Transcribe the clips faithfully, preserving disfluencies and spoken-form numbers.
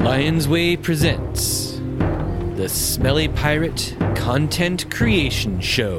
Lions Way presents the Smelly Pirate Content Creation Show.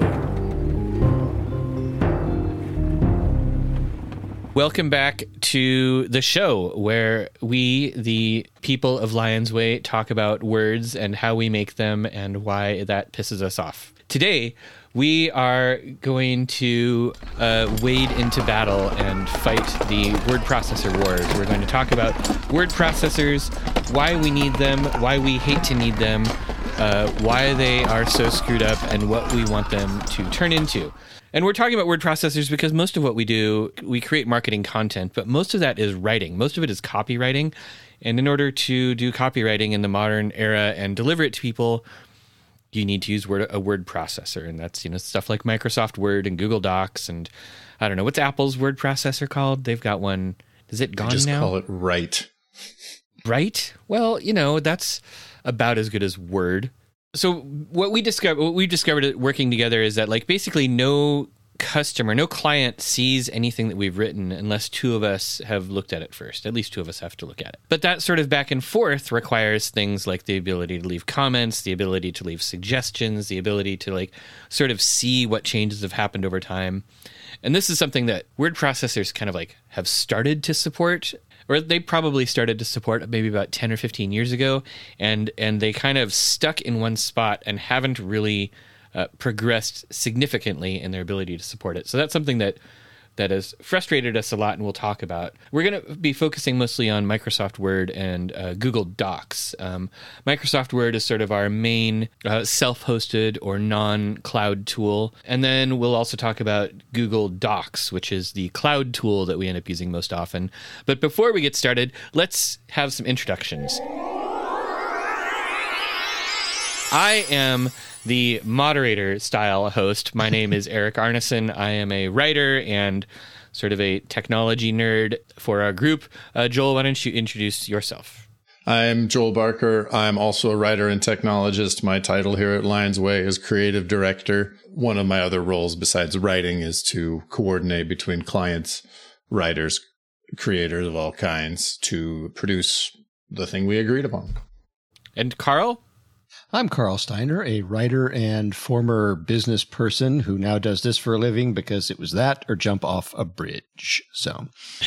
Welcome back to the show where we, the people of Lions Way, talk about words and how we make them and why that pisses us off. Today, we are going to uh, wade into battle and fight the word processor wars. We're going to talk about word processors, why we need them, why we hate to need them, uh, why they are so screwed up, and what we want them to turn into. And we're talking about word processors because most of what we do, we create marketing content, but most of that is writing. Most of it is copywriting. And in order to do copywriting in the modern era and deliver it to people, you need to use word, a word processor. And that's, you know, stuff like Microsoft Word and Google Docs. And I don't know, what's Apple's word processor called? They've got one. Is it gone now? Just call it Write. Right? Well, you know, that's about as good as Word. So what we discovered, what we discovered working together is that, like, basically no customer, no client sees anything that we've written unless two of us have looked at it first. At least two of us have to look at it. But that sort of back and forth requires things like the ability to leave comments, the ability to leave suggestions, the ability to, like, sort of see what changes have happened over time. And this is something that word processors kind of, like, have started to support. Or they probably started to support maybe about ten or fifteen years ago, and and they kind of stuck in one spot and haven't really uh, progressed significantly in their ability to support it. So that's something that that has frustrated us a lot, and we'll talk about. We're going to be focusing mostly on Microsoft Word and uh, Google Docs. Um, Microsoft Word is sort of our main uh, self-hosted or non-cloud tool. And then we'll also talk about Google Docs, which is the cloud tool that we end up using most often. But before we get started, let's have some introductions. I am the moderator style host. My name is Eric Arneson. I am a writer and sort of a technology nerd for our group. Uh, Joel, why don't you introduce yourself? I'm Joel Barker. I'm also a writer and technologist. My title here at Lions Way is creative director. One of my other roles besides writing is to coordinate between clients, writers, creators of all kinds to produce the thing we agreed upon. And Carl? I'm Carl Steiner, a writer and former business person who now does this for a living because it was that or jump off a bridge. So,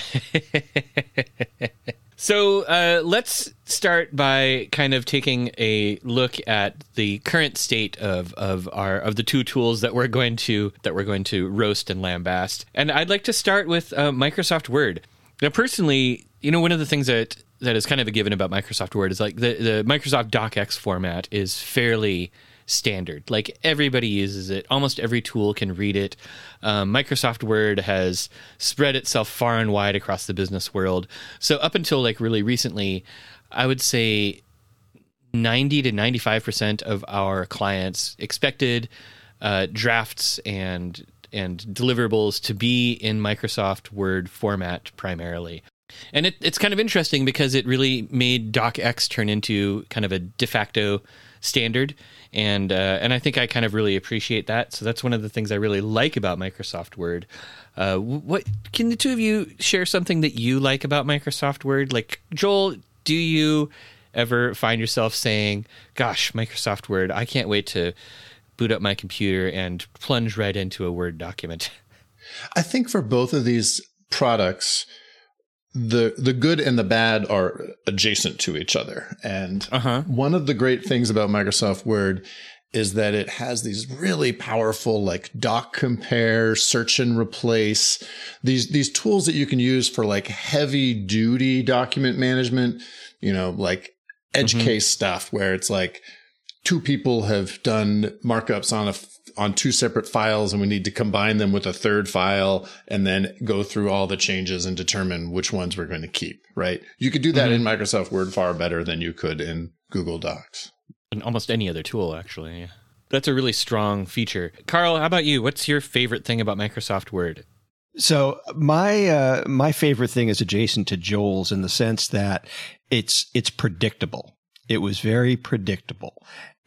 so uh, let's start by kind of taking a look at the current state of of our of the two tools that we're going to that we're going to roast and lambaste. And I'd like to start with uh, Microsoft Word. Now, personally, you know, one of the things that that is kind of a given about Microsoft Word is like the, the Microsoft DocX format is fairly standard. Like everybody uses it. Almost every tool can read it. Um, Microsoft Word has spread itself far and wide across the business world. So up until like really recently, I would say ninety to ninety-five percent of our clients expected uh, drafts and and deliverables to be in Microsoft Word format primarily. And it, it's kind of interesting because it really made DocX turn into kind of a de facto standard. And uh, and I think I kind of really appreciate that. So that's one of the things I really like about Microsoft Word. Uh, what can the two of you share something that you like about Microsoft Word? Like, Joel, do you ever find yourself saying, gosh, Microsoft Word, I can't wait to boot up my computer and plunge right into a Word document? I think for both of these products, the the good and the bad are adjacent to each other. And uh-huh. one of the great things about Microsoft Word is that it has these really powerful, like doc compare, search and replace, these these tools that you can use for like heavy duty document management, you know, like edge mm-hmm. case stuff where it's like two people have done markups on a on two separate files and we need to combine them with a third file and then go through all the changes and determine which ones we're going to keep, right? You could do that mm-hmm. in Microsoft Word far better than you could in Google Docs. And almost any other tool, actually. That's a really strong feature. Carl, how about you? What's your favorite thing about Microsoft Word? So my uh, my favorite thing is adjacent to Joel's in the sense that it's it's predictable. It was very predictable.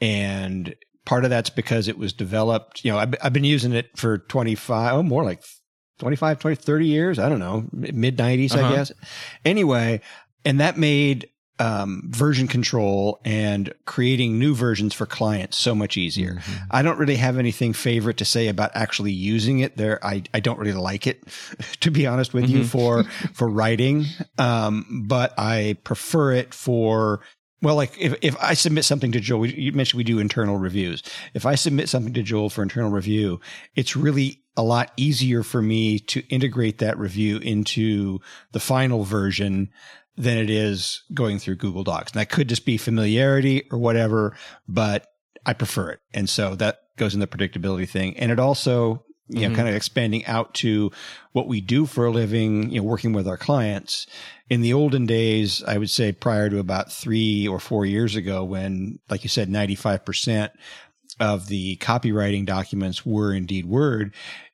And part of that's because it was developed, you know, I've, I've been using it for twenty-five, oh, more like twenty-five, twenty, thirty years. I don't know, mid nineties, uh-huh. I guess. Anyway, and that made um, version control and creating new versions for clients so much easier. Mm-hmm. I don't really have anything favorite to say about actually using it there. I, I don't really like it, to be honest with mm-hmm. you, for, for writing. Um, but I prefer it for, well, like if, if I submit something to Joel, you mentioned we do internal reviews. If I submit something to Joel for internal review, it's really a lot easier for me to integrate that review into the final version than it is going through Google Docs. And that could just be familiarity or whatever, but I prefer it. And so that goes in the predictability thing. And it also, you mm-hmm. know, kind of expanding out to what we do for a living, you know, working with our clients. In the olden days, I would say prior to about three or four years ago, when, like you said, ninety-five percent of the copywriting documents were indeed Word,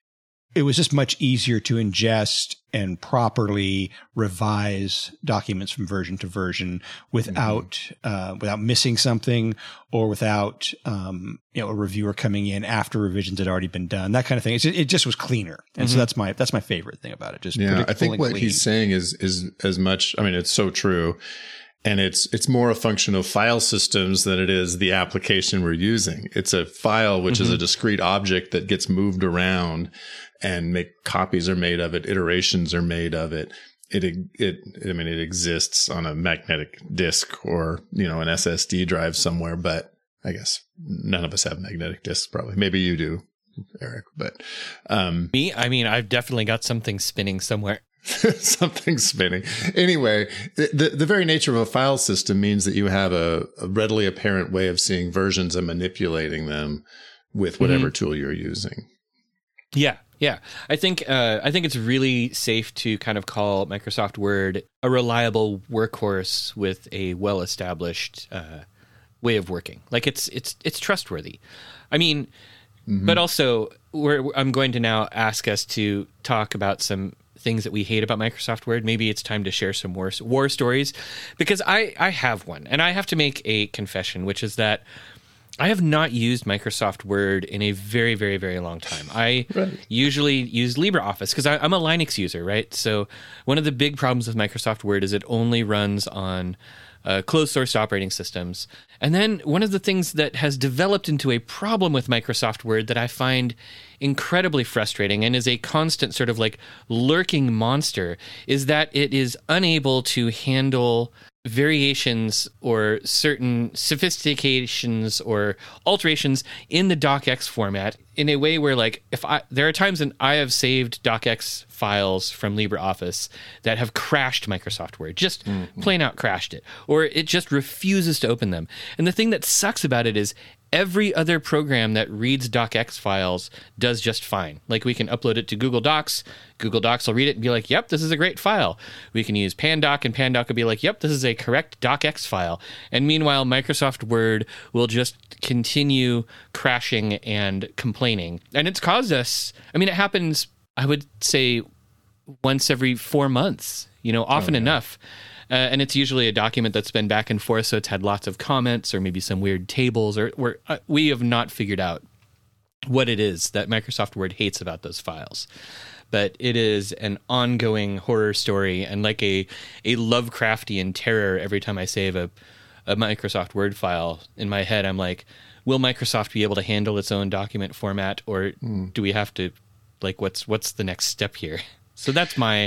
it was just much easier to ingest and properly revise documents from version to version without mm-hmm. uh, without missing something or without um, you know a reviewer coming in after revisions had already been done. That kind of thing. It's just, it just was cleaner, and mm-hmm. so that's my that's my favorite thing about it. Just yeah, I think what clean. he's saying is is as much. I mean, it's so true. And it's it's more a function of file systems than it is the application we're using. It's a file, which mm-hmm. is a discrete object that gets moved around, and make copies are made of it, iterations are made of it. It it I mean, it exists on a magnetic disk or you know an S S D drive somewhere. But I guess none of us have magnetic disks. Probably, maybe you do, Eric. But um, me, I mean, I've definitely got something spinning somewhere. Something spinning. Anyway, the the very nature of a file system means that you have a, a readily apparent way of seeing versions and manipulating them with whatever mm-hmm. tool you're using. Yeah, yeah. I think uh, I think it's really safe to kind of call Microsoft Word a reliable workhorse with a well-established uh, way of working. Like it's it's it's trustworthy. I mean, mm-hmm. but also we're, I'm going to now ask us to talk about some things that we hate about Microsoft Word. Maybe it's time to share some war, war stories, because I, I have one, and I have to make a confession, which is that I have not used Microsoft Word in a very, very, very long time. I right. usually use LibreOffice because I'm a Linux user, right? So one of the big problems with Microsoft Word is it only runs on uh, closed source operating systems. And then one of the things that has developed into a problem with Microsoft Word that I find incredibly frustrating and is a constant sort of like lurking monster is that it is unable to handle variations or certain sophistications or alterations in the docx format in a way where, like, if I there are times when I have saved docx files from LibreOffice that have crashed Microsoft Word, just mm-hmm. plain out crashed it, or it just refuses to open them. And the thing that sucks about it is every other program that reads docx files does just fine. Like, we can upload it to Google Docs. Google Docs will read it and be like, yep, this is a great file. We can use Pandoc, and Pandoc will be like, yep, this is a correct docx file. And meanwhile, Microsoft Word will just continue crashing and complaining. And it's caused us, I mean, it happens, I would say, once every four months, you know, often oh, yeah. enough. Uh, and it's usually a document that's been back and forth, so it's had lots of comments or maybe some weird tables, or, or uh, we have not figured out what it is that Microsoft Word hates about those files. But it is an ongoing horror story and like a, a Lovecraftian terror every time I save a, a Microsoft Word file. In my head, I'm like, will Microsoft be able to handle its own document format, or mm. do we have to, like, what's what's the next step here? So that's my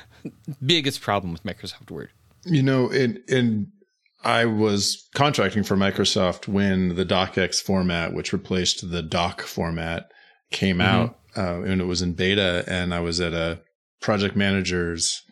biggest problem with Microsoft Word. You know, and and I was contracting for Microsoft when the docx format, which replaced the doc format, came mm-hmm. out, uh, and it was in beta. And I was at a project manager's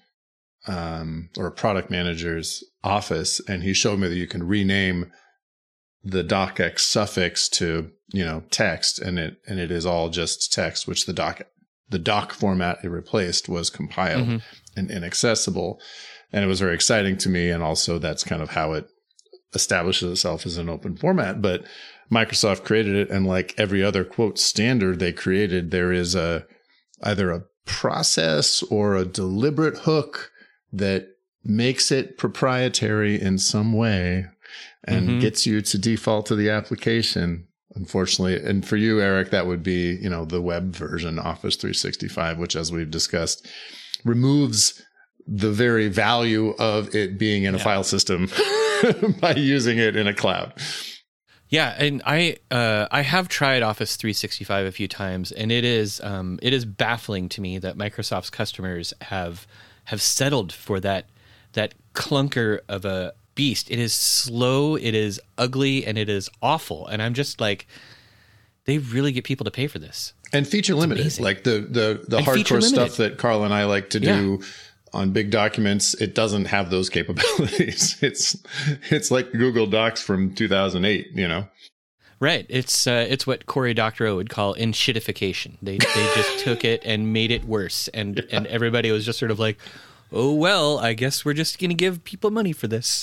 um, or a product manager's office, and he showed me that you can rename the docx suffix to, you know, text, and it and it is all just text, which the doc the doc format it replaced was compiled mm-hmm. and inaccessible. And it was very exciting to me. And also that's kind of how it establishes itself as an open format. But Microsoft created it. And like every other quote standard they created, there is a either a process or a deliberate hook that makes it proprietary in some way and mm-hmm. gets you to default to the application. Unfortunately, and for you, Eric, that would be, you know, the web version, Office three sixty-five, which, as we've discussed, removes the very value of it being in a yeah. file system by using it in a cloud. Yeah, and I uh, I have tried Office three sixty-five a few times, and it is um, it is baffling to me that Microsoft's customers have have settled for that that clunker of a beast. It is slow, it is ugly, and it is awful. And I'm just like, they really get people to pay for this. And feature it's limited, amazing. Like the the the and hardcore stuff that Carl and I like to do. Yeah. On big documents, it doesn't have those capabilities. It's it's like Google Docs from two thousand eight, you know? Right. It's uh, it's what Cory Doctorow would call enshittification. They they just took it and made it worse. And, yeah. and everybody was just sort of like, oh, well, I guess we're just going to give people money for this.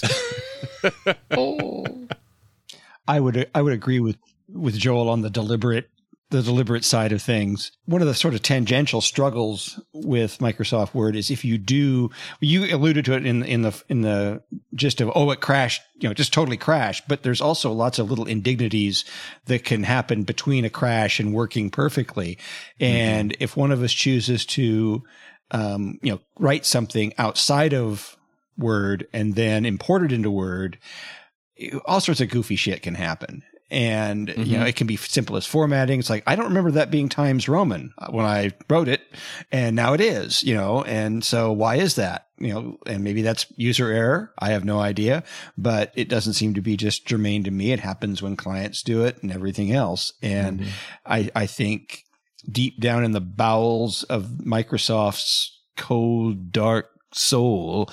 oh. I would I would agree with, with Joel on the deliberate the deliberate side of things. One of the sort of tangential struggles with Microsoft Word is if you do, you alluded to it in, in the, in the gist of, oh, it crashed, you know, just totally crashed. But there's also lots of little indignities that can happen between a crash and working perfectly. And mm-hmm. if one of us chooses to, um, you know, write something outside of Word and then import it into Word, all sorts of goofy shit can happen. And, mm-hmm. you know, it can be simple as formatting. It's like, I don't remember that being Times Roman when I wrote it, and now it is, you know, and so why is that? You know, and maybe that's user error. I have no idea, but it doesn't seem to be just germane to me. It happens when clients do it and everything else. And mm-hmm. I, I think deep down in the bowels of Microsoft's cold, dark soul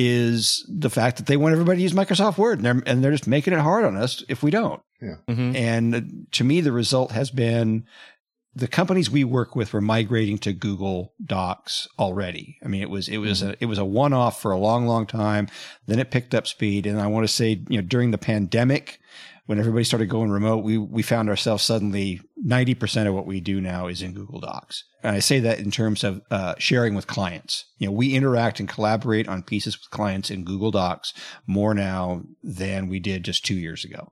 is the fact that they want everybody to use Microsoft Word, and they're, and they're just making it hard on us if we don't. Yeah. Mm-hmm. And to me, the result has been the companies we work with were migrating to Google Docs already. I mean, it was, it was mm-hmm. a, it was a one-off for a long, long time. Then it picked up speed. And I want to say, you know, during the pandemic, when everybody started going remote, we, we found ourselves suddenly ninety percent of what we do now is in Google Docs. And I say that in terms of uh, sharing with clients. You know, we interact and collaborate on pieces with clients in Google Docs more now than we did just two years ago.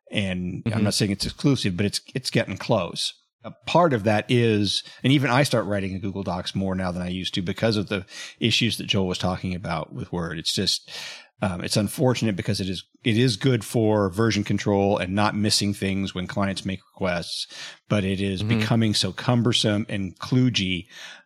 And mm-hmm. I'm not saying it's exclusive, but it's it's getting close. A part of that is, and even I start writing in Google Docs more now than I used to because of the issues that Joel was talking about with Word. It's just, um, it's unfortunate because it is it is good for version control and not missing things when clients make requests, but it is mm-hmm. becoming so cumbersome and kludgy.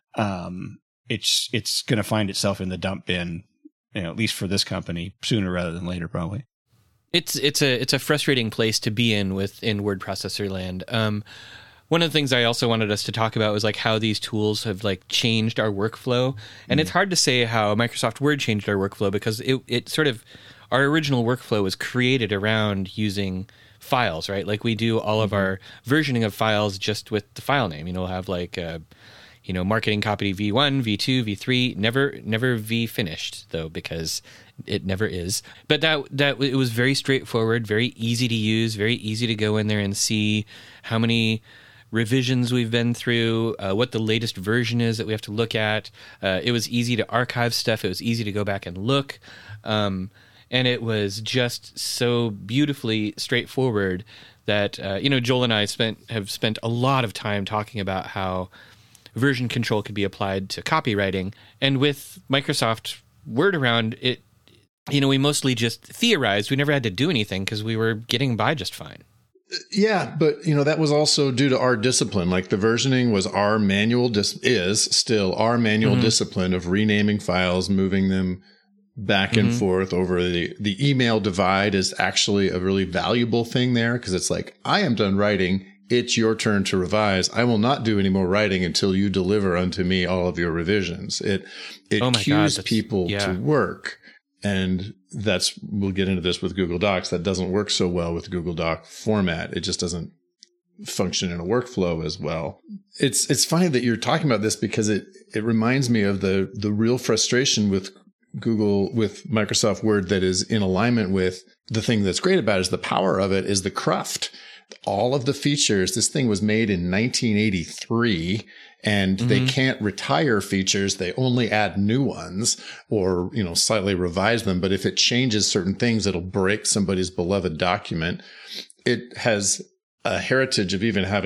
Um, it's it's going to find itself in the dump bin, you know, at least for this company, sooner rather than later, probably. It's it's a it's a frustrating place to be in within word processor land. Um, one of the things I also wanted us to talk about was like how these tools have like changed our workflow, and mm. it's hard to say how Microsoft Word changed our workflow because it it sort of our original workflow was created around using files, right? Like we do all mm-hmm. of our versioning of files just with the file name. You know, we'll have like uh, you know marketing copy V one, V two, V three, never never V finished though because it never is. But that that it was very straightforward, very easy to use, very easy to go in there and see how many revisions we've been through, uh, what the latest version is that we have to look at. Uh, it was easy to archive stuff. It was easy to go back and look. Um, and it was just so beautifully straightforward that, uh, you know, Joel and I spent have spent a lot of time talking about how version control could be applied to copywriting. And with Microsoft Word around, it, you know, we mostly just theorized. We never had to do anything because we were getting by just fine. Yeah, but you know that was also due to our discipline. Like the versioning was our manual dis- is still our manual mm-hmm. discipline of renaming files, moving them back and mm-hmm. forth over the the email divide is actually a really valuable thing there because it's like I am done writing. It's your turn to revise. I will not do any more writing until you deliver unto me all of your revisions. It it oh cues God, people yeah. to work. And that's, we'll get into this with Google Docs. That doesn't work so well with Google Doc format. It just doesn't function in a workflow as well. It's, it's funny that you're talking about this because it, it reminds me of the, the real frustration with Google, with Microsoft Word that is in alignment with the thing that's great about it is the power of it is the cruft. All of the features, this thing was made in nineteen eighty-three and mm-hmm. they can't retire features. They only add new ones or, you know, slightly revise them. But if it changes certain things, it'll break somebody's beloved document. It has a heritage of even having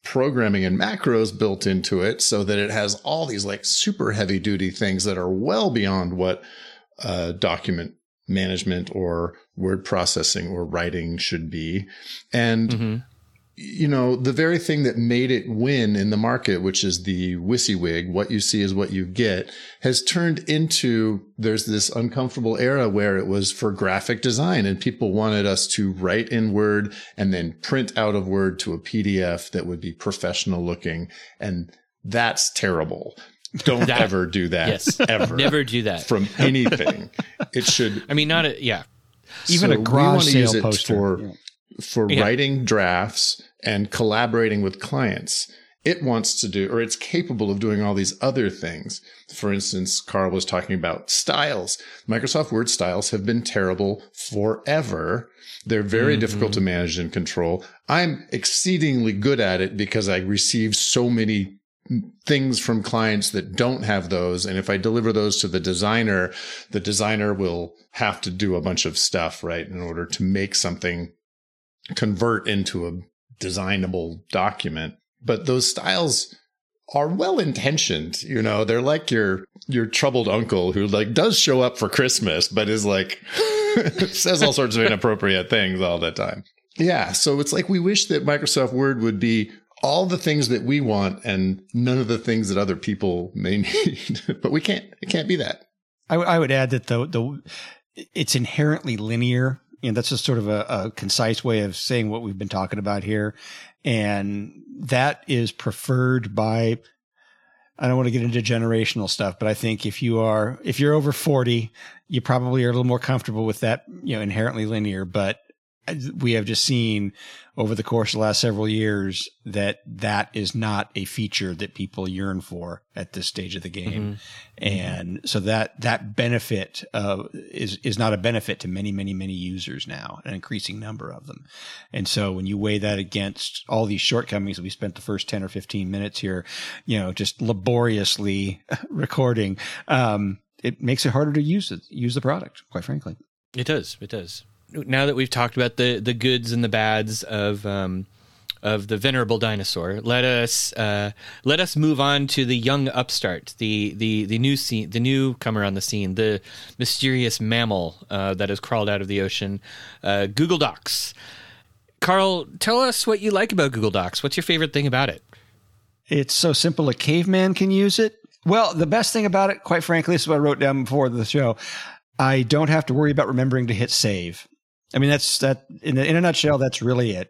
programming and macros built into it so that it has all these like super heavy duty things that are well beyond what uh, document management or word processing or writing should be. And, mm-hmm. you know, the very thing that made it win in the market, which is the WYSIWYG, what you see is what you get, has turned into, there's this uncomfortable era where it was for graphic design and people wanted us to write in Word and then print out of Word to a P D F that would be professional looking. And that's terrible. Don't that, ever do that. Yes. Ever. Never do that. From anything. It should. I mean, not a, yeah. Even so a garage sale poster. For, yeah. for yeah. writing drafts and collaborating with clients. It wants to do, or it's capable of doing all these other things. For instance, Carl was talking about styles. Microsoft Word styles have been terrible forever. They're very mm-hmm. difficult to manage and control. I'm exceedingly good at it because I receive so many things from clients that don't have those. And if I deliver those to the designer, the designer will have to do a bunch of stuff, right, in order to make something convert into a designable document. But those styles are well intentioned. You know, they're like your, your troubled uncle who like does show up for Christmas, but is like, says all sorts of inappropriate things all the time. Yeah. So it's like, we wish that Microsoft Word would be all the things that we want and none of the things that other people may need, but we can't, it can't be that. I, w- I would add that the, the, it's inherently linear. You know, that's just sort of a, a concise way of saying what we've been talking about here. And that is preferred by, I don't want to get into generational stuff, but I think if you are, if you're over forty, you probably are a little more comfortable with that, you know, inherently linear. But we have just seen over the course of the last several years that that is not a feature that people yearn for at this stage of the game. Mm-hmm. And so that, that benefit uh, is, is not a benefit to many, many, many users now, an increasing number of them. And so when you weigh that against all these shortcomings that we spent the first ten or fifteen minutes here, you know, just laboriously recording, um, it makes it harder to use it, use the product, quite frankly. It does. It does. Now that we've talked about the, the goods and the bads of um, of the venerable dinosaur, let us uh, let us move on to the young upstart, the the the new scene, the newcomer on the scene, the mysterious mammal uh, that has crawled out of the ocean, uh, Google Docs. Carl, tell us what you like about Google Docs. What's your favorite thing about it? It's so simple a caveman can use it. Well, the best thing about it, quite frankly, this is what I wrote down before the show. I don't have to worry about remembering to hit save. I mean, that's that in, the, in a nutshell, that's really it.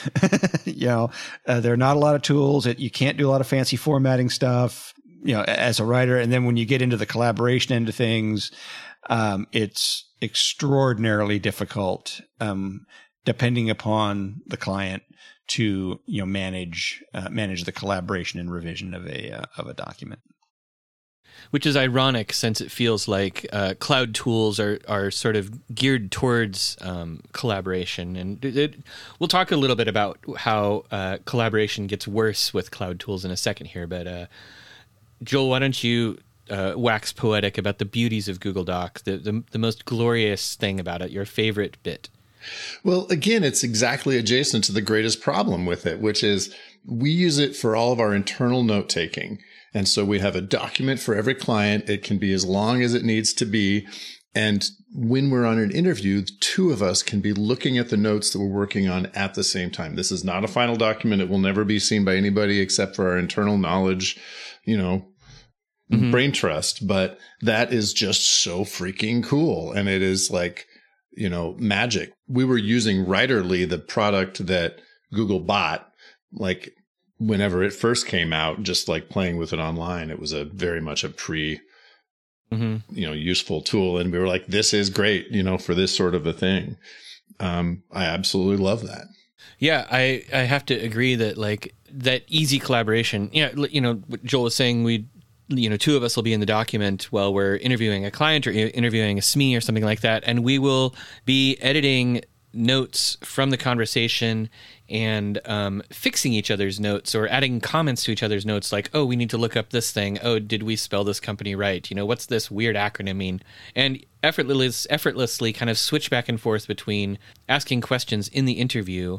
you know, uh, there are not a lot of tools that you can't do a lot of fancy formatting stuff, you know, as a writer. And then when you get into the collaboration end of things, um, it's extraordinarily difficult, um, depending upon the client to, you know, manage, uh, manage the collaboration and revision of a, uh, of a document. Which is ironic since it feels like uh, cloud tools are, are sort of geared towards um, collaboration. And it, it, we'll talk a little bit about how uh, collaboration gets worse with cloud tools in a second here. But uh, Joel, why don't you uh, wax poetic about the beauties of Google Docs, the, the, the most glorious thing about it, your favorite bit? Well, again, it's exactly adjacent to the greatest problem with it, which is we use it for all of our internal note-taking. And so we have a document for every client. It can be as long as it needs to be. And when we're on an interview, the two of us can be looking at the notes that we're working on at the same time. This is not a final document. It will never be seen by anybody except for our internal knowledge, you know, mm-hmm. brain trust. But that is just so freaking cool. And it is like, you know, magic. We were using Writerly, the product that Google bought, like, whenever it first came out, just like playing with it online. It was a very much a pre, mm-hmm. you know, useful tool. And we were like, this is great, you know, for this sort of a thing. Um, I absolutely love that. Yeah, I, I have to agree that like that easy collaboration, you know, you know, what Joel was saying, we, you know, two of us will be in the document while we're interviewing a client or interviewing a S M E or something like that. And we will be editing notes from the conversation and um, fixing each other's notes or adding comments to each other's notes like, oh, we need to look up this thing. Oh, did we spell this company right? You know, what's this weird acronym mean? And effortless, effortlessly kind of switch back and forth between asking questions in the interview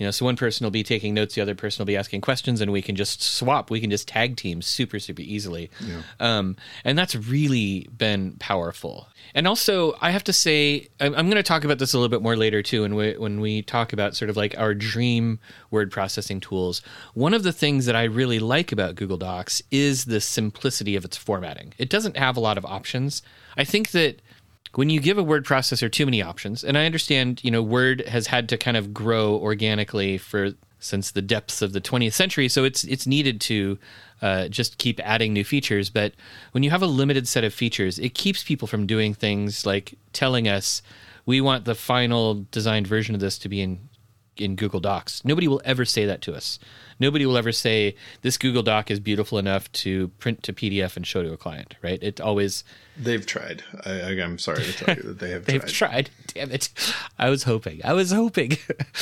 You know, so one person will be taking notes, the other person will be asking questions, and we can just swap. We can just tag team super, super easily. Yeah. Um, and that's really been powerful. And also, I have to say, I'm, I'm going to talk about this a little bit more later too, when we, when we talk about sort of like our dream word processing tools. One of the things that I really like about Google Docs is the simplicity of its formatting. It doesn't have a lot of options. I think that when you give a word processor too many options, and I understand, you know, Word has had to kind of grow organically for since the depths of the twentieth century, so it's it's needed to uh, just keep adding new features. But when you have a limited set of features, it keeps people from doing things like telling us, we want the final designed version of this to be in in Google Docs. Nobody will ever say that to us. Nobody will ever say, this Google Doc is beautiful enough to print to P D F and show to a client, right? It always... They've tried. I, I'm sorry to tell you that they have They've tried. tried. Damn it. I was hoping. I was hoping.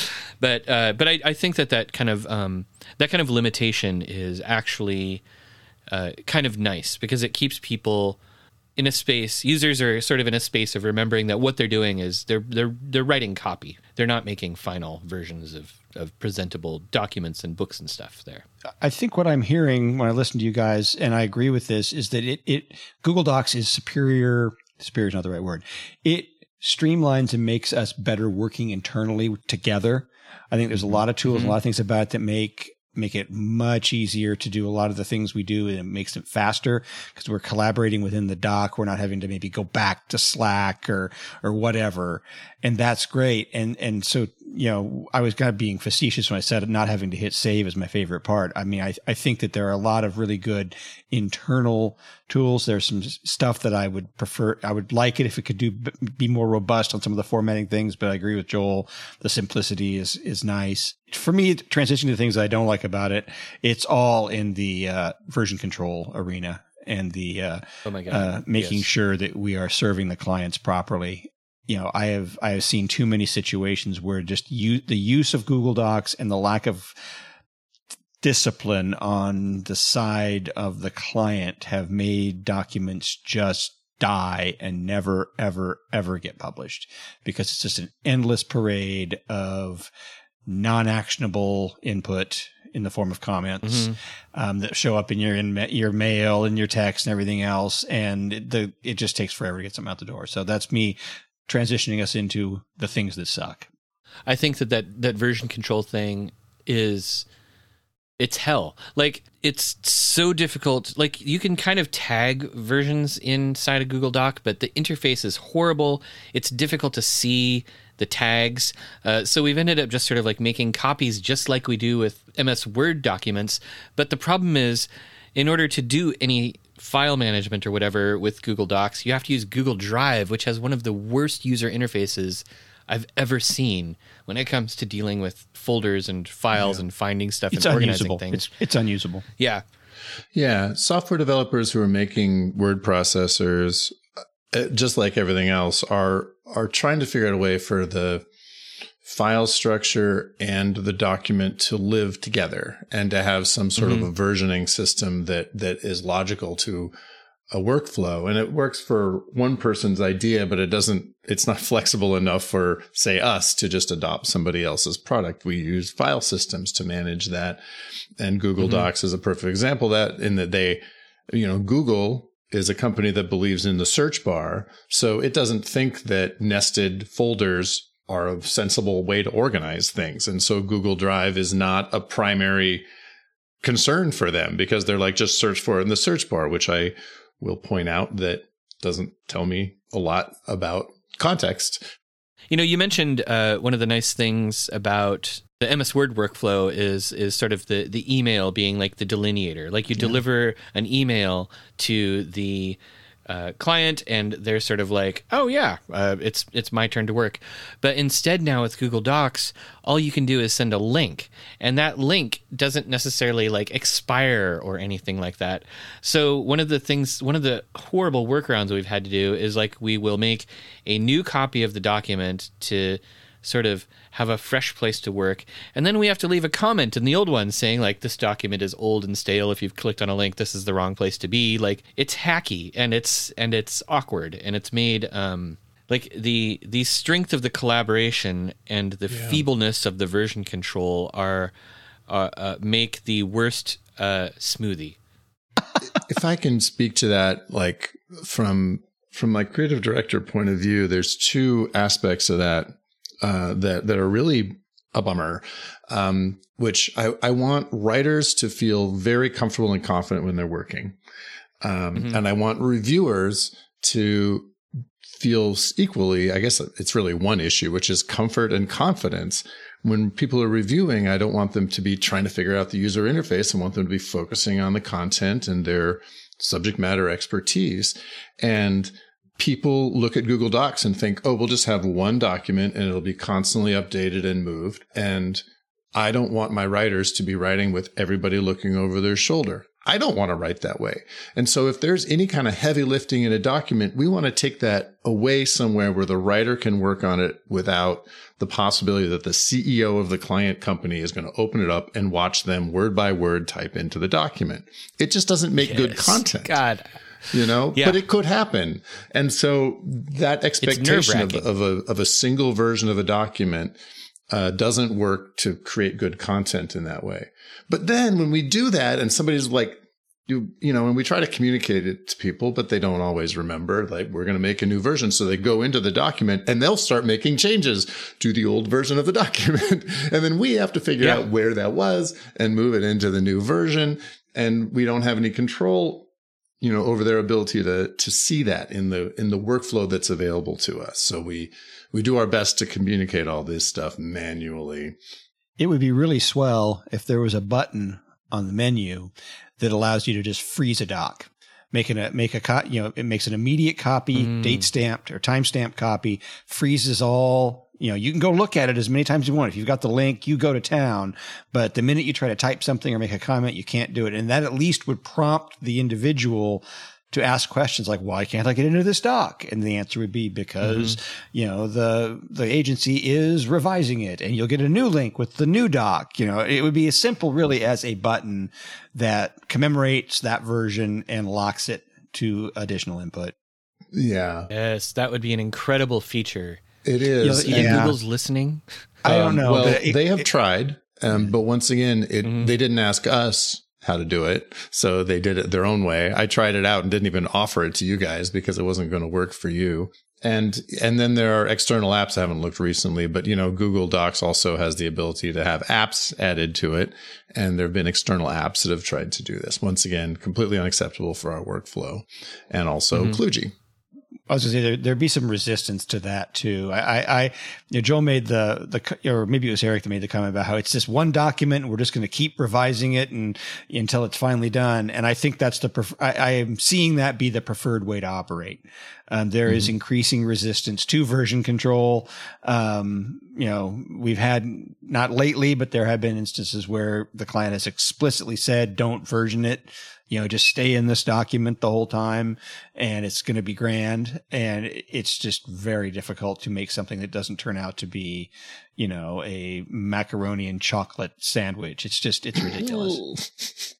but uh, but I, I think that that kind of um, that kind of limitation is actually uh, kind of nice, because it keeps people in a space. Users are sort of in a space of remembering that what they're doing is they're they're they're writing copy. They're not making final versions of, of presentable documents and books and stuff there. I think what I'm hearing when I listen to you guys, and I agree with this, is that it, it Google Docs is superior. Superior is not the right word. It streamlines and makes us better working internally together. I think there's a lot of tools, mm-hmm. a lot of things about it that make make it much easier to do a lot of the things we do, and it makes it faster because we're collaborating within the doc. We're not having to maybe go back to Slack or, or whatever. And that's great. And, and so, you know, I was kind of being facetious when I said not having to hit save is my favorite part. I mean, I, I think that there are a lot of really good internal tools. There's some stuff that I would prefer. I would like it if it could do be more robust on some of the formatting things, but I agree with Joel. The simplicity is, is nice. For me, transitioning to things I don't like about it, it's all in the uh, version control arena and the uh, oh my God. uh, making yes. sure that we are serving the clients properly. You know, I have I have seen too many situations where just you, the use of Google Docs and the lack of discipline on the side of the client have made documents just die and never, ever, ever get published, because it's just an endless parade of non-actionable input in the form of comments mm-hmm. um, that show up in your in your mail and your text and everything else, and the it just takes forever to get something out the door. So that's me transitioning us into the things that suck. I think that that, that version control thing is, it's hell. Like, it's so difficult. Like, you can kind of tag versions inside a Google Doc, but the interface is horrible. It's difficult to see the tags. Uh, so we've ended up just sort of like making copies just like we do with M S Word documents. But the problem is, in order to do any file management or whatever with Google Docs, you have to use Google Drive, which has one of the worst user interfaces I've ever seen when it comes to dealing with folders and files yeah. and finding stuff it's and unusable. organizing things. It's, it's unusable. Yeah. Yeah. Software developers who are making word processors, just like everything else, are are trying to figure out a way for the file structure and the document to live together and to have some sort mm-hmm. of a versioning system that that is logical to a workflow. And it works for one person's idea, but it doesn't, it's not flexible enough for, say, us to just adopt somebody else's product. We use file systems to manage that. And Google mm-hmm. Docs is a perfect example of that, in that they, you know, Google is a company that believes in the search bar. So it doesn't think that nested folders are a sensible way to organize things. And so Google Drive is not a primary concern for them, because they're like, just search for it in the search bar, which I will point out that doesn't tell me a lot about context. You know, you mentioned uh, one of the nice things about the M S Word workflow is is sort of the, the email being like the delineator. Like, you yeah. deliver an email to the uh, client, and they're sort of like, oh yeah, uh, it's it's my turn to work. But instead now with Google Docs, all you can do is send a link, and that link doesn't necessarily like expire or anything like that. So one of the things, one of the horrible workarounds we've had to do is, like, we will make a new copy of the document to sort of have a fresh place to work, and then we have to leave a comment in the old one saying, like, this document is old and stale. If you've clicked on a link, this is the wrong place to be. Like, it's hacky, and it's and it's awkward, and it's made um like the the strength of the collaboration and the yeah. feebleness of the version control are uh, uh, make the worst uh, smoothie. If I can speak to that, like from from my creative director point of view, there's two aspects of that uh, that that are really a bummer. Um, which I, I want writers to feel very comfortable and confident when they're working, um, mm-hmm. and I want reviewers to feel equally. I guess it's really one issue, which is comfort and confidence. When people are reviewing, I don't want them to be trying to figure out the user interface. I want them to be focusing on the content and their subject matter expertise. And people look at Google Docs and think, oh, we'll just have one document and it'll be constantly updated and moved. And I don't want my writers to be writing with everybody looking over their shoulder. I don't want to write that way. And so if there's any kind of heavy lifting in a document, we want to take that away somewhere where the writer can work on it without the possibility that the C E O of the client company is going to open it up and watch them word by word type into the document. It just doesn't make yes. good content. God. You know, yeah. but it could happen. And so that expectation of, of a, of a single version of a document Uh, doesn't work to create good content in that way. But then when we do that and somebody's like, you, you know, and we try to communicate it to people, but they don't always remember, like, we're going to make a new version. So they go into the document and they'll start making changes to the old version of the document. And then we have to figure yeah. out where that was and move it into the new version. And we don't have any control, you know, over their ability to, to see that in the, in the workflow that's available to us. So we, we do our best to communicate all this stuff manually. It would be really swell if there was a button on the menu that allows you to just freeze a doc, making a, make a, co- you know, it makes an immediate copy, mm. date stamped or time stamped copy, freezes all. You know, you can go look at it as many times as you want. If you've got the link, you go to town. But the minute you try to type something or make a comment, you can't do it. And that at least would prompt the individual to ask questions like, why can't I get into this doc? And the answer would be because, mm-hmm. you know, the, the agency is revising it and you'll get a new link with the new doc. You know, it would be as simple really as a button that commemorates that version and locks it to additional input. Yeah. Yes, that would be an incredible feature. It is. You know, yeah. Google's listening. I don't know. Um, well, but it, they have it, tried, um, but once again, it, mm-hmm. they didn't ask us how to do it. So they did it their own way. I tried it out and didn't even offer it to you guys because it wasn't going to work for you. And, and then there are external apps. I haven't looked recently, but you know, Google Docs also has the ability to have apps added to it. And there have been external apps that have tried to do this. Once again, completely unacceptable for our workflow, and also mm-hmm. Kludgy. I was going to say there, there'd be some resistance to that too. I, I, I you know, Joel made the, the, or maybe it was Eric that made the comment about how it's just one document. And we're just going to keep revising it and until it's finally done. And I think that's the, pref- I, I am seeing that be the preferred way to operate. Um, there mm-hmm. is increasing resistance to version control. Um, you know, we've had not lately, but there have been instances where the client has explicitly said, don't version it. You know, just stay in this document the whole time and it's going to be grand. And it's just very difficult to make something that doesn't turn out to be, you know, a macaroni and chocolate sandwich. It's just, it's ridiculous.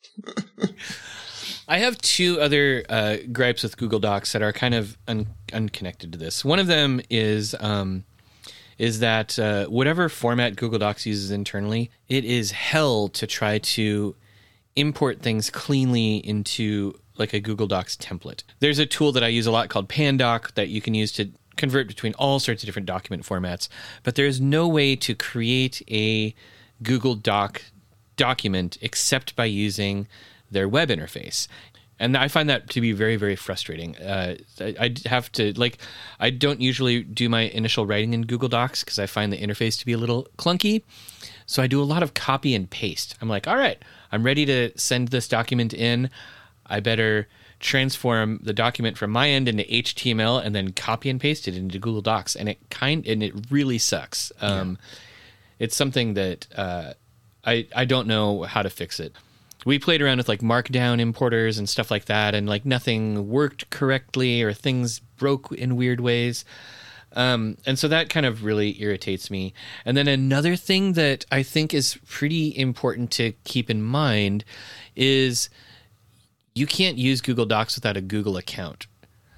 I have two other uh, gripes with Google Docs that are kind of un- unconnected to this. One of them is, um, is that uh, whatever format Google Docs uses internally, it is hell to try to import things cleanly into like a Google Docs template. There's a tool that I use a lot called Pandoc that you can use to convert between all sorts of different document formats, but there's no way to create a Google Doc document except by using their web interface. And I find that to be very, very frustrating. Uh, I, I have to, like, I don't usually do my initial writing in Google Docs because I find the interface to be a little clunky. So I do a lot of copy and paste. I'm like, all right, I'm ready to send this document in. I better transform the document from my end into H T M L and then copy and paste it into Google Docs. And it kind, and it really sucks. Um, yeah. It's something that uh, I, I don't know how to fix it. We played around with like Markdown importers and stuff like that, and like nothing worked correctly or things broke in weird ways. Um, and so that kind of really irritates me. And then another thing that I think is pretty important to keep in mind is you can't use Google Docs without a Google account.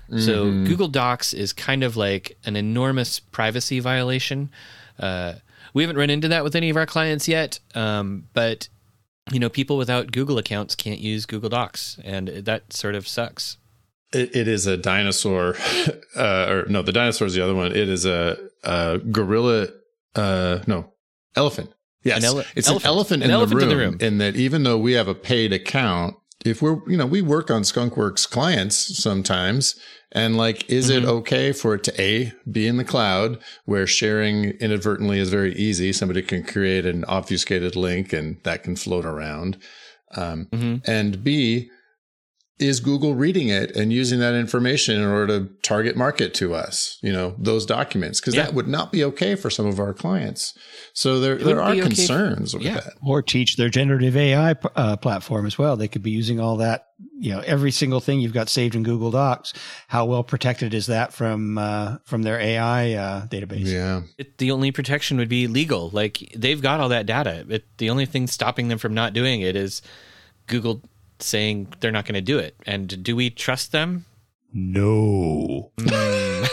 So Google Docs is kind of like an enormous privacy violation. Uh, we haven't run into that with any of our clients yet, um, but you know, people without Google accounts can't use Google Docs, and that sort of sucks. It, it is a dinosaur, uh, or no, the dinosaur is the other one. It is a, a gorilla, uh, no, elephant. Yes, An ele- it's elephant. an elephant, An in, elephant the in the room, room. in that even though we have a paid account, if we're, you know, we work on Skunkworks clients sometimes, and like, is mm-hmm. it okay for it to A, be in the cloud where sharing inadvertently is very easy? Somebody can create an obfuscated link and that can float around. Um, mm-hmm. And B, is Google reading it and using that information in order to target market to us, you know, those documents? Because yeah. that would not be okay for some of our clients. So there, there are concerns okay. with yeah. that. Or teach their generative A I uh, platform as well. They could be using all that, you know, every single thing you've got saved in Google Docs. How well protected is that from uh, from their A I uh, database? Yeah. It, the only protection would be legal. Like, they've got all that data. It, the only thing stopping them from not doing it is Google saying they're not going to do it. And do we trust them? No. Mm.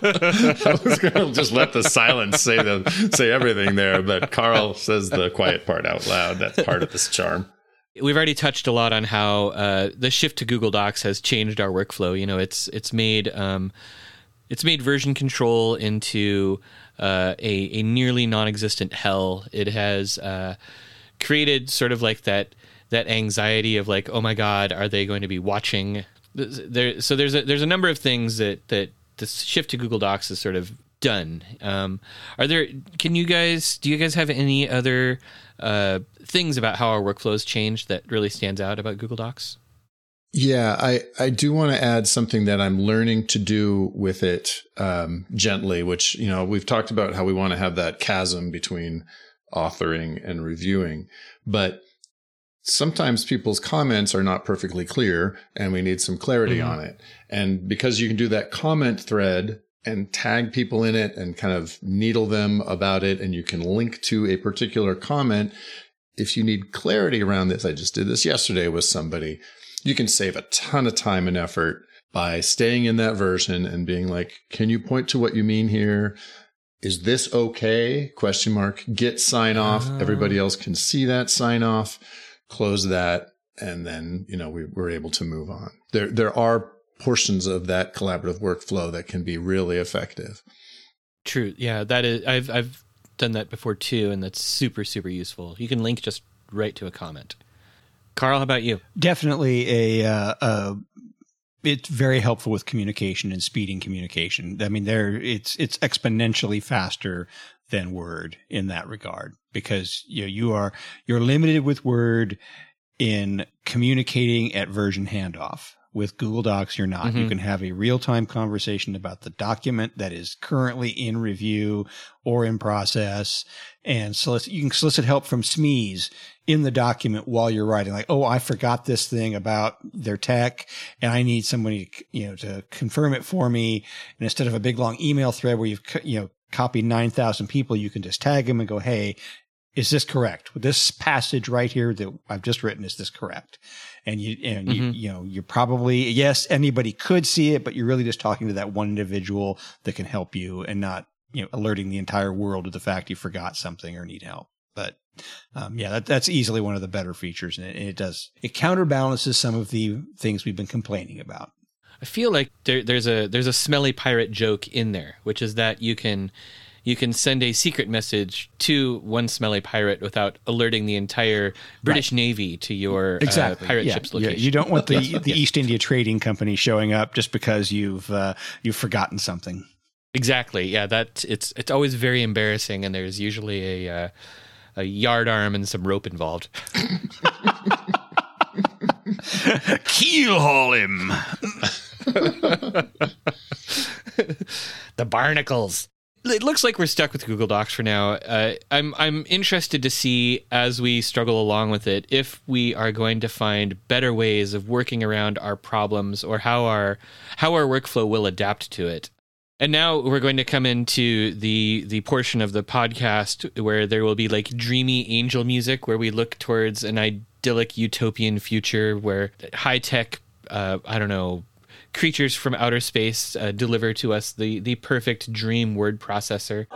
I was going to just let the silence say the say everything there, but Carl says the quiet part out loud. That's part of this charm. We've already touched a lot on how uh, the shift to Google Docs has changed our workflow. You know, it's it's made um, it's made version control into uh, a a nearly non-existent hell. It has uh, created sort of like that. that anxiety of like, oh my God, are they going to be watching? There, so there's a there's a number of things that that this shift to Google Docs has sort of done. Um, are there? Can you guys? Do you guys have any other uh, things about how our workflows changed that really stands out about Google Docs? Yeah, I I do want to add something that I'm learning to do with it um, gently. Which, you know, we've talked about how we want to have that chasm between authoring and reviewing, but sometimes people's comments are not perfectly clear and we need some clarity mm-hmm. on it. And because you can do that comment thread and tag people in it and kind of needle them about it, and you can link to a particular comment. If you need clarity around this, I just did this yesterday with somebody, you can save a ton of time and effort by staying in that version and being like, can you point to what you mean here? Is this okay? Question mark, get sign off. Uh... Everybody else can see that sign off. Close that, and then, you know, we were able to move on. There, there are portions of that collaborative workflow that can be really effective. True. Yeah, that is. I've I've done that before too, and that's super super useful. You can link just right to a comment. Carl, how about you? Definitely a. Uh, uh, it's very helpful with communication and speeding communication. I mean, there it's it's exponentially faster than Word in that regard, because you know, you are you're limited with Word in communicating at version handoff. With Google Docs, you're not. Mm-hmm. You can have a real-time conversation about the document that is currently in review or in process, and solicit, you can solicit help from S M Es in the document while you're writing. Like, oh, I forgot this thing about their tech, and I need somebody, you know, to confirm it for me. And instead of a big long email thread where you've, you know, copied nine thousand people, you can just tag them and go, hey, is this correct? With this passage right here that I've just written, is this correct? And you, and mm-hmm. you, you know, you're probably, yes, anybody could see it, but you're really just talking to that one individual that can help you, and not, you know, alerting the entire world of the fact you forgot something or need help. But um, yeah, that, that's easily one of the better features. And it, it does, it counterbalances some of the things we've been complaining about. I feel like there, there's a, there's a smelly pirate joke in there, which is that you can, you can send a secret message to one smelly pirate without alerting the entire British right. Navy to your exactly. uh, pirate yeah. ship's location. Yeah. You don't want the, the East India Trading Company showing up just because you've uh, you've forgotten something. Exactly. Yeah, that it's it's always very embarrassing, and there's usually a uh, a yard arm and some rope involved. Keel haul him. The barnacles. It looks like we're stuck with Google Docs for now. Uh, I'm I'm interested to see, as we struggle along with it, if we are going to find better ways of working around our problems, or how our how our workflow will adapt to it. And now we're going to come into the the portion of the podcast where there will be like dreamy angel music, where we look towards an idyllic utopian future where high tech, uh, I don't know, creatures from outer space uh, deliver to us the the perfect dream word processor.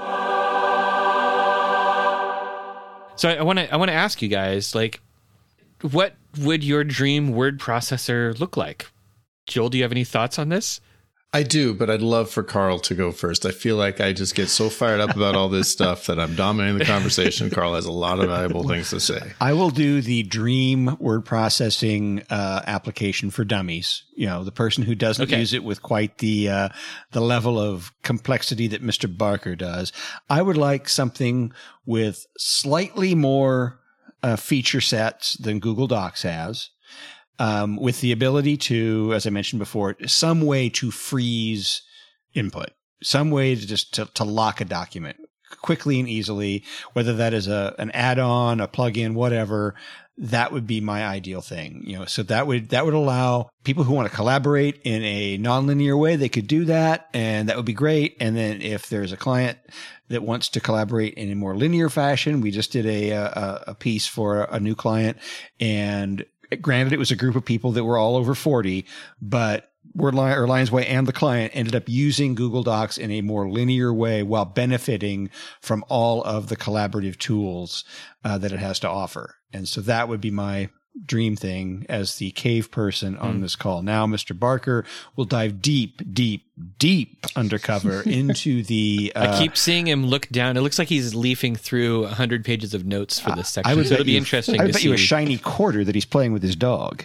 So I want to I want to ask you guys, like, what would your dream word processor look like? Joel, do you have any thoughts on this? I do, but I'd love for Carl to go first. I feel like I just get so fired up about all this stuff that I'm dominating the conversation. Carl has a lot of valuable things to say. I will do the dream word processing uh, application for dummies. You know, the person who doesn't okay. use it with quite the uh, the level of complexity that Mister Barker does. I would like something with slightly more uh, feature sets than Google Docs has. Um, with the ability to, as I mentioned before, some way to freeze input, some way to just to, to lock a document quickly and easily, whether that is a an add-on, a plugin, whatever. That would be my ideal thing, you know. So that would that would allow people who want to collaborate in a nonlinear way, they could do that, and that would be great. And then if there's a client that wants to collaborate in a more linear fashion, we just did a a, a piece for a new client, and granted, it was a group of people that were all over forty, but Wordline or Lions Way and the client ended up using Google Docs in a more linear way while benefiting from all of the collaborative tools uh, that it has to offer. And so that would be my dream thing as the cave person on mm. this call. Now, Mister Barker will dive deep, deep, deep undercover into the... Uh, I keep seeing him look down. It looks like he's leafing through one hundred pages of notes for this section. I would so it'll be you, interesting I would to bet see. you a shiny quarter that he's playing with his dog.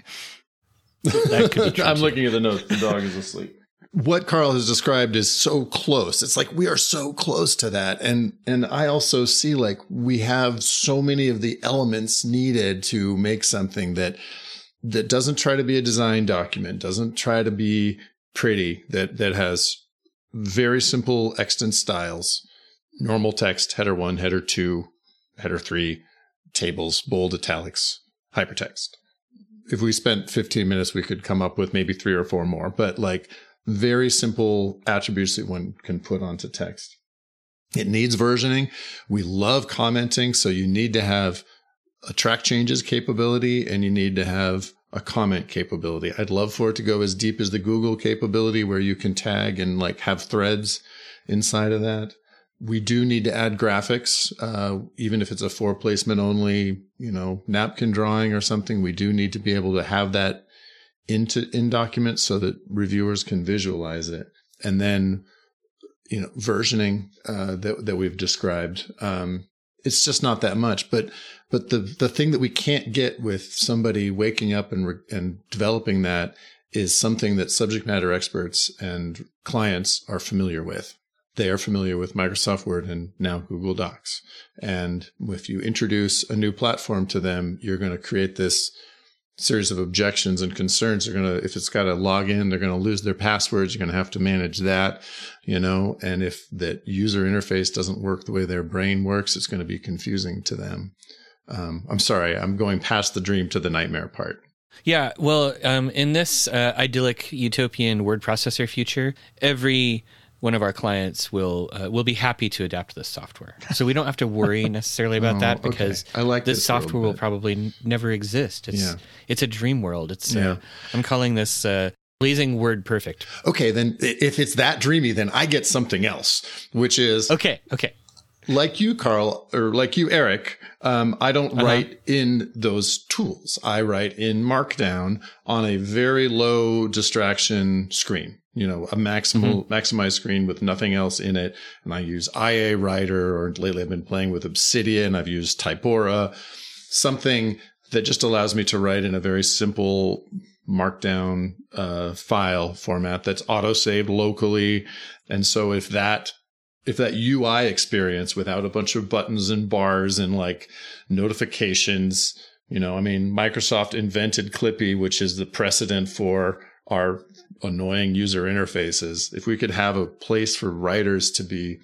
That could be true. I'm looking at the notes. The dog is asleep. What Carl has described is so close. It's like we are so close to that. And and I also see like we have so many of the elements needed to make something that that doesn't try to be a design document, doesn't try to be pretty, that that has very simple extant styles, normal text, header one, header two, header three, tables, bold, italics, hypertext. If we spent fifteen minutes, we could come up with maybe three or four more, but like very simple attributes that one can put onto text. It needs versioning. We love commenting. So you need to have a track changes capability and you need to have a comment capability. I'd love for it to go as deep as the Google capability where you can tag and like have threads inside of that. We do need to add graphics, uh, even if it's a for placement only, you know, napkin drawing or something. We do need to be able to have that into in documents so that reviewers can visualize it. And then, you know, versioning uh, that that we've described. Um, it's just not that much, but but the the thing that we can't get with somebody waking up and re- and developing that is something that subject matter experts and clients are familiar with. They are familiar with Microsoft Word and now Google Docs. And if you introduce a new platform to them, you're going to create this series of objections and concerns. They're going to, if it's got a login, they're going to lose their passwords. You're going to have to manage that, you know, and if that user interface doesn't work the way their brain works, it's going to be confusing to them. Um, I'm sorry, I'm going past the dream to the nightmare part. Yeah, well, um, in this uh, idyllic utopian word processor future, every one of our clients will uh, will be happy to adapt this software. So we don't have to worry necessarily about oh, that because okay. I like this, this software world, will probably n- never exist. It's yeah. it's a dream world. It's yeah. uh, I'm calling this uh, Blazing Word Perfect. Okay, then if it's that dreamy, then I get something else, which is okay. Okay. Like you, Carl, or like you, Eric, um, I don't uh-huh. write in those tools. I write in Markdown on a very low distraction screen, you know, a maximal, mm-hmm. maximized screen with nothing else in it. And I use I A Writer, or lately I've been playing with Obsidian. I've used Typora, something that just allows me to write in a very simple Markdown uh, file format that's auto-saved locally. And so if that If that U I experience without a bunch of buttons and bars and like notifications, you know, I mean, Microsoft invented Clippy, which is the precedent for our annoying user interfaces. If we could have a place for writers to be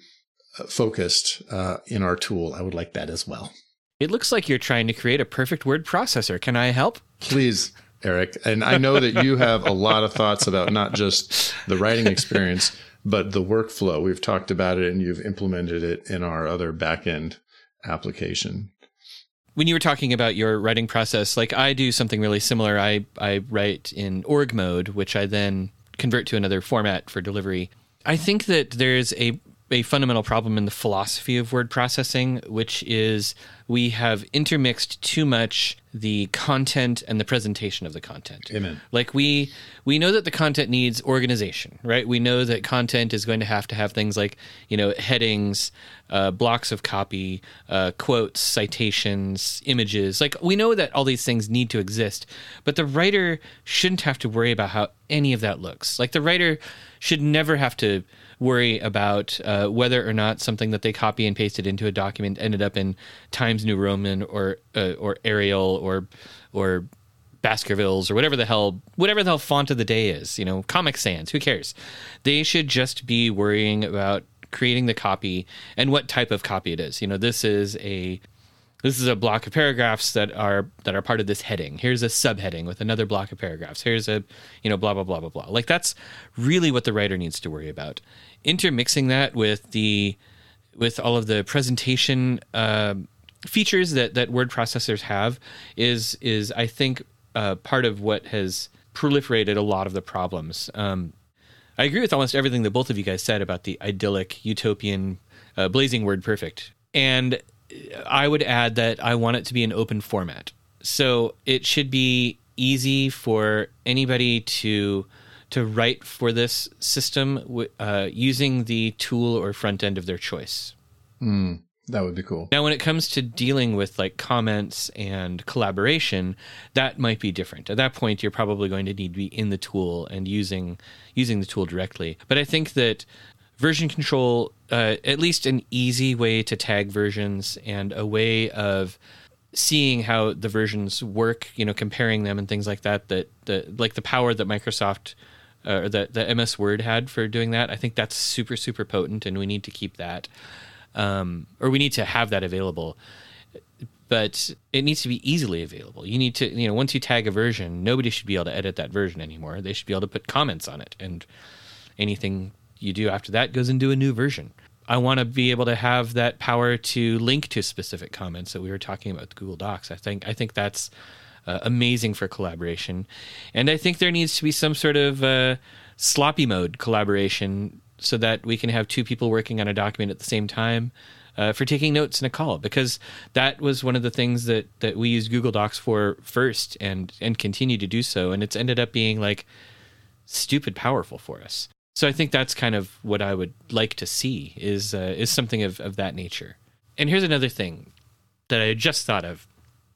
focused uh, in our tool, I would like that as well. It looks like you're trying to create a perfect word processor. Can I help? Please, Eric. And I know that you have a lot of thoughts about not just the writing experience, but the workflow. We've talked about it and you've implemented it in our other backend application. When you were talking about your writing process, like I do something really similar. I, I write in org mode, which I then convert to another format for delivery. I think that there's a a fundamental problem in the philosophy of word processing, which is we have intermixed too much the content and the presentation of the content. Amen. Like we we know that the content needs organization, right? We know that content is going to have to have things like, you know, headings, uh, blocks of copy, uh, quotes, citations, images. Like we know that all these things need to exist, but the writer shouldn't have to worry about how any of that looks. Like the writer should never have to worry about uh, whether or not something that they copy and pasted into a document ended up in Times New Roman or uh, or Arial or or Baskervilles or whatever the hell whatever the hell font of the day is. You know, Comic Sans. Who cares? They should just be worrying about creating the copy and what type of copy it is. You know, this is a This is a block of paragraphs that are that are part of this heading. Here's a subheading with another block of paragraphs. Here's a, you know, blah, blah, blah, blah, blah. Like that's really what the writer needs to worry about. Intermixing that with the with all of the presentation uh, features that, that word processors have is, is I think, uh, part of what has proliferated a lot of the problems. Um, I agree with almost everything that both of you guys said about the idyllic, utopian, uh, blazing word perfect. And I would add that I want it to be an open format. So it should be easy for anybody to to write for this system uh, using the tool or front end of their choice. Mm, that would be cool. Now, when it comes to dealing with like comments and collaboration, that might be different. At that point, you're probably going to need to be in the tool and using using the tool directly. But I think that version control, uh, at least an easy way to tag versions and a way of seeing how the versions work, you know, comparing them and things like that, that the like the power that Microsoft uh, or that the M S Word had for doing that, I think that's super, super potent, and we need to keep that, um, or we need to have that available. But it needs to be easily available. You need to, you know, once you tag a version, nobody should be able to edit that version anymore. They should be able to put comments on it, and anything you do after that goes into a new version. I want to be able to have that power to link to specific comments that we were talking about with Google Docs. I think I think that's uh, amazing for collaboration. And I think there needs to be some sort of uh, sloppy mode collaboration so that we can have two people working on a document at the same time uh, for taking notes in a call, because that was one of the things that, that we used Google Docs for first and, and continue to do so. And it's ended up being like stupid powerful for us. So I think that's kind of what I would like to see is uh, is something of, of that nature. And here's another thing that I just thought of.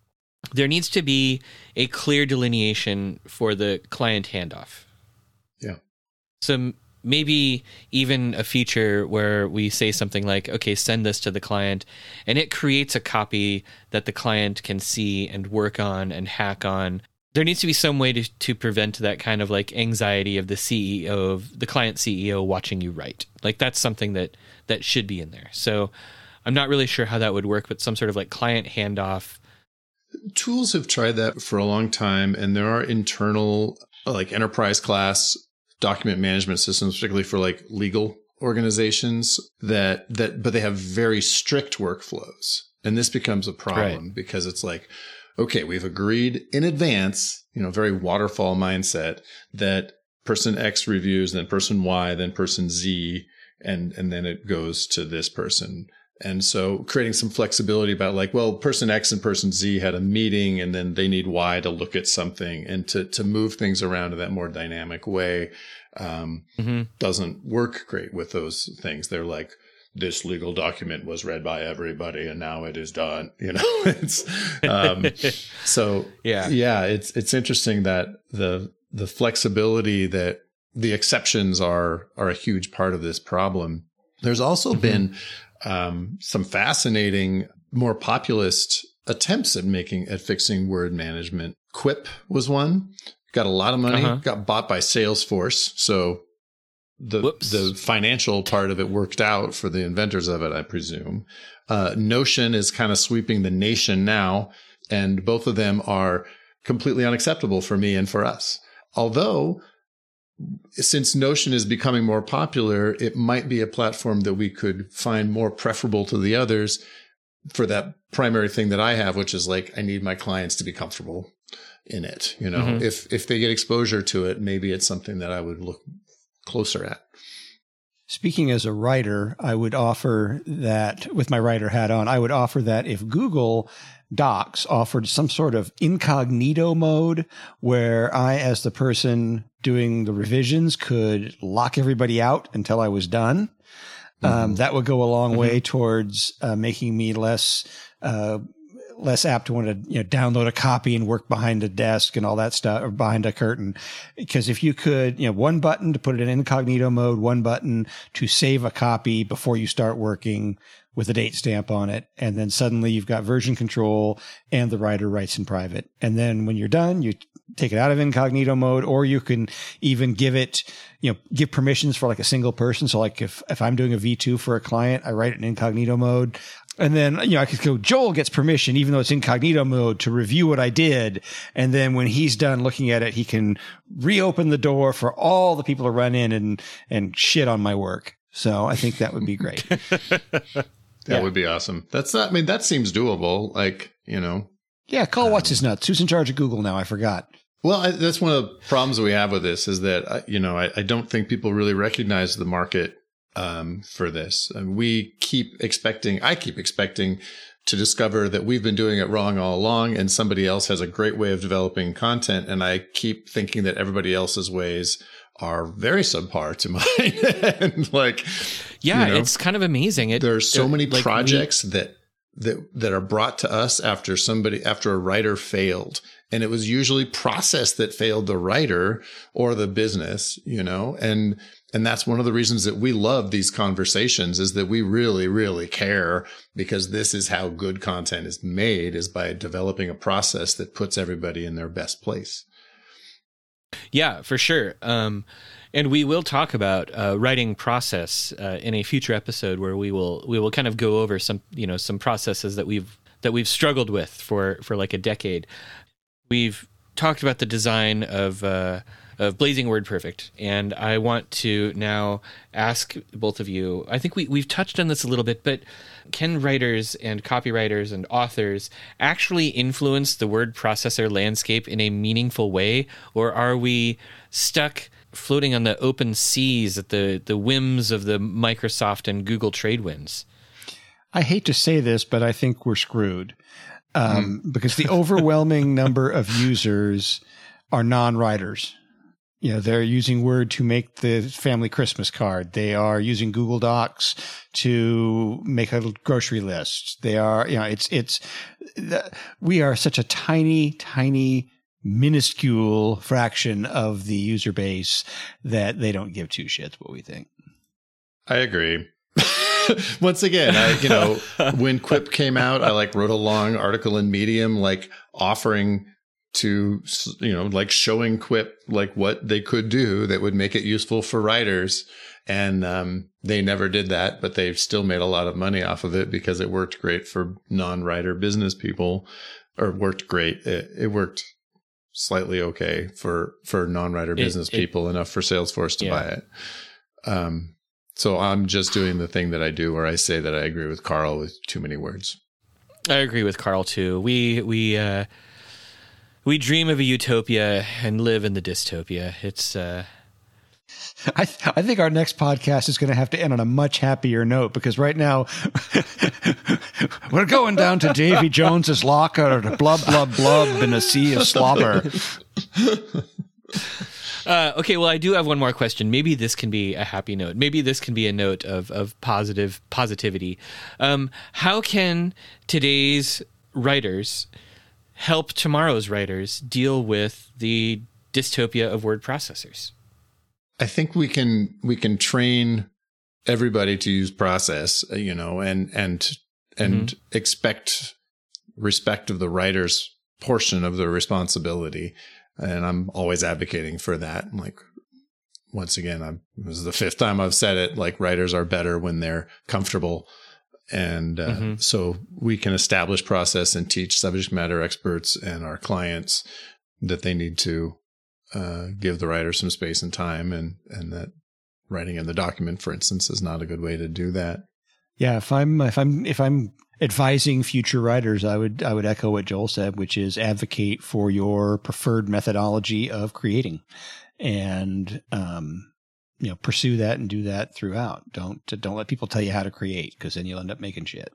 There needs to be a clear delineation for the client handoff. Yeah. So maybe even a feature where we say something like, okay, send this to the client, and it creates a copy that the client can see and work on and hack on. There needs to be some way to, to prevent that kind of like anxiety of the C E O, of the client C E O watching you write. Like that's something that, that should be in there. So I'm not really sure how that would work, but some sort of like client handoff. Tools have tried that for a long time, and there are internal like enterprise class document management systems, particularly for like legal organizations that, that, but they have very strict workflows. And this becomes a problem right. because it's like, okay, we've agreed in advance, you know, very waterfall mindset that person X reviews, then person Y, then person Z, and, and then it goes to this person. And so creating some flexibility about like, well, person X and person Z had a meeting and then they need Y to look at something, and to, to move things around in that more dynamic way, um, mm-hmm. doesn't work great with those things. They're like, this legal document was read by everybody and now it is done. You know, it's, um, so yeah, yeah, it's, it's interesting that the, the flexibility, that the exceptions are, are a huge part of this problem. There's also mm-hmm. been, um, some fascinating, more populist attempts at making, at fixing word management. Quip was one, got a lot of money, uh-huh. got bought by Salesforce. So the Whoops. the financial part of it worked out for the inventors of it, I presume. Uh, Notion is kind of sweeping the nation now, and both of them are completely unacceptable for me and for us. Although, since Notion is becoming more popular, it might be a platform that we could find more preferable to the others for that primary thing that I have, which is like, I need my clients to be comfortable. in it. You know, Mm-hmm. if, if they get exposure to it, maybe it's something that I would look closer at. Speaking as a writer, I would offer that, with my writer hat on, I would offer that if Google Docs offered some sort of incognito mode where I, as the person doing the revisions, could lock everybody out until I was done, mm-hmm. um, that would go a long mm-hmm. way towards uh, making me less uh, less apt to want to, you know, download a copy and work behind a desk and all that stuff, or behind a curtain. Because if you could, you know, one button to put it in incognito mode, one button to save a copy before you start working with a date stamp on it. And then suddenly you've got version control and the writer writes in private. And then when you're done, you take it out of incognito mode, or you can even give it, you know, give permissions for like a single person. So like if, if I'm doing a V two for a client, I write it in incognito mode. And then, you know, I could go, Joel gets permission, even though it's incognito mode, to review what I did. And then when he's done looking at it, he can reopen the door for all the people to run in and, and shit on my work. So I think that would be great. That yeah. would be awesome. That's not, I mean, that seems doable. Like, you know. Yeah. Call um, what's his nuts. Who's in charge of Google now? I forgot. Well, I, that's one of the problems we have with this is that, uh, you know, I, I don't think people really recognize the market Um, for this. And we keep expecting, I keep expecting to discover that we've been doing it wrong all along and somebody else has a great way of developing content. And I keep thinking that everybody else's ways are very subpar to mine. And like, yeah, you know, it's kind of amazing. It, there's so many like projects we, that, that, that are brought to us after somebody, after a writer failed. And it was usually process that failed the writer or the business, you know, and, and that's one of the reasons that we love these conversations is that we really, really care because this is how good content is made, is by developing a process that puts everybody in their best place. Yeah, for sure. Um, and we will talk about uh, writing process uh, in a future episode where we will we will kind of go over some, you know, some processes that we've that we've struggled with for, for like a decade. We've talked about the design of uh, of Blazing WordPerfect, and I want to now ask both of you. I think we we've touched on this a little bit, but can writers and copywriters and authors actually influence the word processor landscape in a meaningful way, or are we stuck floating on the open seas at the the whims of the Microsoft and Google trade winds? I hate to say this, but I think we're screwed. Um, mm. Because the overwhelming number of users are non-writers. You know, they're using Word to make the family Christmas card. They are using Google Docs to make a grocery list. They are, you know, it's, it's, the, we are such a tiny, tiny, minuscule fraction of the user base that they don't give two shits what we think. I agree. Once again, I, you know, when Quip came out, I like wrote a long article in Medium, like offering to, you know, like showing Quip like what they could do that would make it useful for writers. And um, they never did that, but they've still made a lot of money off of it because it worked great for non-writer business people, or worked great. It, it worked slightly okay for, for non-writer business it, it, people, enough for Salesforce to yeah. buy it. Um, So I'm just doing the thing that I do where I say that I agree with Carl with too many words. I agree with Carl too. We we uh, we dream of a utopia and live in the dystopia. It's uh... I th- I think our next podcast is going to have to end on a much happier note, because right now we're going down to Davy Jones's locker to blub blub blub in a sea of slobber. Uh, okay, well, I do have one more question. Maybe this can be a happy note. Maybe this can be a note of of positive positivity. Um, how can today's writers help tomorrow's writers deal with the dystopia of word processors? I think we can we can train everybody to use process, you know, and and and mm-hmm. expect respect of the writer's portion of the responsibility. And I'm always advocating for that. Like, once again, I'm, this is the fifth time I've said it, like writers are better when they're comfortable. And uh, mm-hmm. so we can establish process and teach subject matter experts and our clients that they need to uh, give the writer some space and time, and, and that writing in the document, for instance, is not a good way to do that. Yeah, if I'm if I'm if I'm advising future writers, I would I would echo what Joel said, which is advocate for your preferred methodology of creating, and um, you know, pursue that and do that throughout. Don't don't let people tell you how to create, because then you'll end up making shit.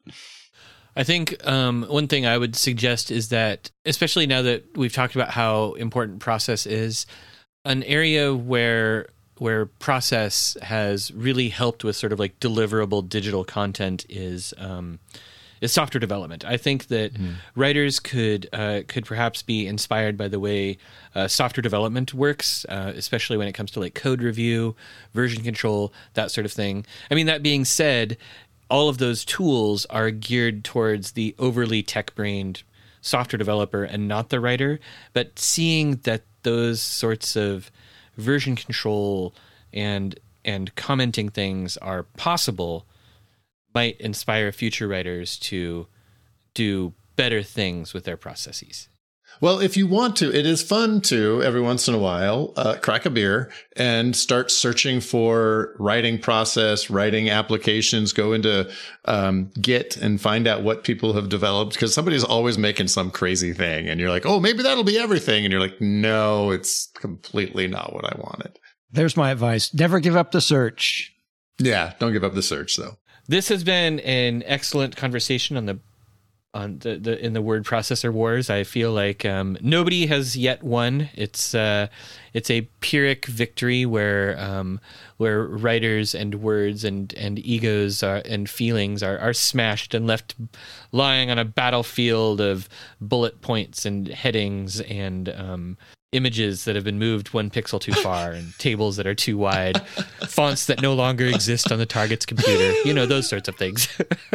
I think um, one thing I would suggest is that, especially now that we've talked about how important process is, an area where where process has really helped with sort of like deliverable digital content is um, is software development. I think that mm. writers could uh, could perhaps be inspired by the way uh, software development works, uh, especially when it comes to like code review, version control, that sort of thing. I mean, that being said, all of those tools are geared towards the overly tech-brained software developer and not the writer. But seeing that those sorts of version control and and commenting things are possible might inspire future writers to do better things with their processes. Well, if you want to, it is fun to, every once in a while, uh, crack a beer and start searching for writing process, writing applications, go into um, Git and find out what people have developed, because somebody's always making some crazy thing. And you're like, oh, maybe that'll be everything. And you're like, no, it's completely not what I wanted. There's my advice. Never give up the search. Yeah, don't give up the search, though. This has been an excellent conversation on the on the, the in the word processor wars. I feel like um, nobody has yet won. It's uh, it's a Pyrrhic victory where um, where writers and words and and egos are, and feelings are are smashed and left lying on a battlefield of bullet points and headings and um, images that have been moved one pixel too far and tables that are too wide, fonts that no longer exist on the target's computer, you know, those sorts of things.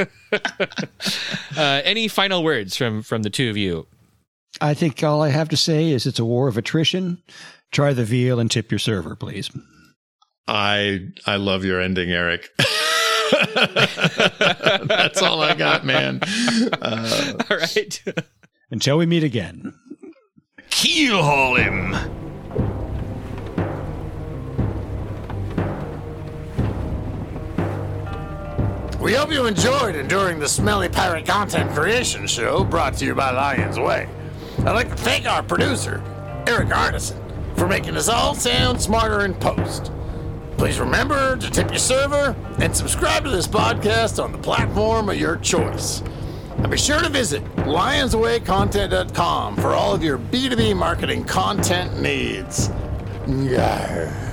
uh, any final words from, from the two of you? I think all I have to say is it's a war of attrition. Try the veal and tip your server, please. I I love your ending, Eric. That's all I got, man. Uh, all right. Until we meet again. Keelhaul him! We hope you enjoyed enduring the Smelly Pirate Content Creation Show brought to you by Lion's Way. I'd like to thank our producer, Eric Arneson, for making us all sound smarter in post. Please remember to tip your server and subscribe to this podcast on the platform of your choice. And be sure to visit lions way content dot com for all of your B two B marketing content needs. Yarr.